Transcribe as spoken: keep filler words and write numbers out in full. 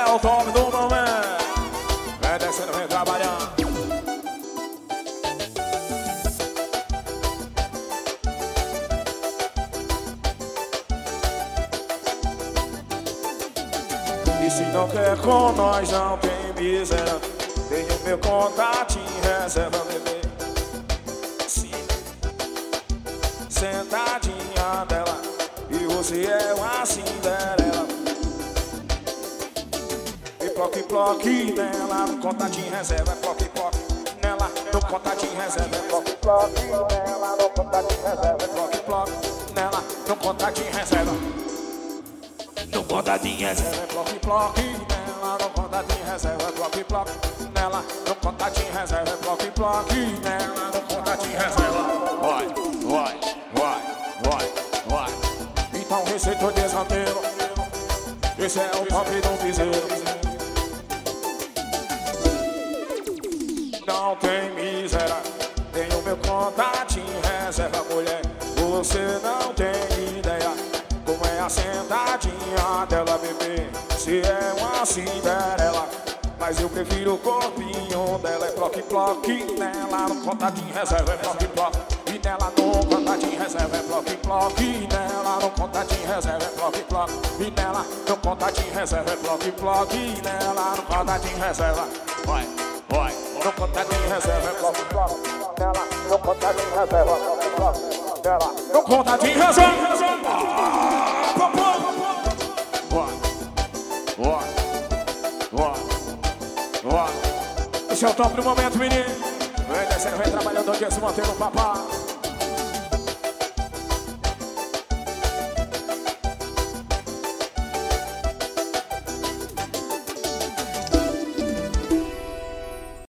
é o top do momento. Vem descendo, vem trabalhando. E se não quer com nós, não tem miséria. Tem o meu contatinho, reserva, bebê. Sim. Sentadinha dela, e você é uma Cinderela. E ploque, ploque nela, no contatinho, reserva, ploque, ploque nela, no contatinho, reserva, ploque, ploque nela, no contatinho, reserva, ploque, ploque nela, no contatinho, reserva. No contatinho reserva, ploque, ploque nela, no contatinho reserva, ploque, ploque nela, no contatinho reserva, ploque, ploque nela, no contatinho reserva. Vai, vai, vai, vai, vai. Então receita de desafio, esse é o top do piseiro. Não tem miséria, tem o meu contatinho reserva, mulher. Você não tem ideia como é a sentadinha dela, bebê. Se é uma Cinderela, mas eu prefiro o corpinho dela. É ploque, ploque nela, no contatinho reserva, é ploque, ploque. E nela no contatinho reserva, é ploque, ploque. Nela no contatinho reserva, é ploque, ploque. E nela no contatinho reserva, é ploque, ploque. Nela no contatinho reserva, vai, vai. No contatinho reserva, é ploque, ploque. Nela no contatinho reserva, é ploque, ploque. Nela no contatinho reserva. Esse é o top do momento, menino. Vem descendo, vem trabalhando, onde se mantém no papá.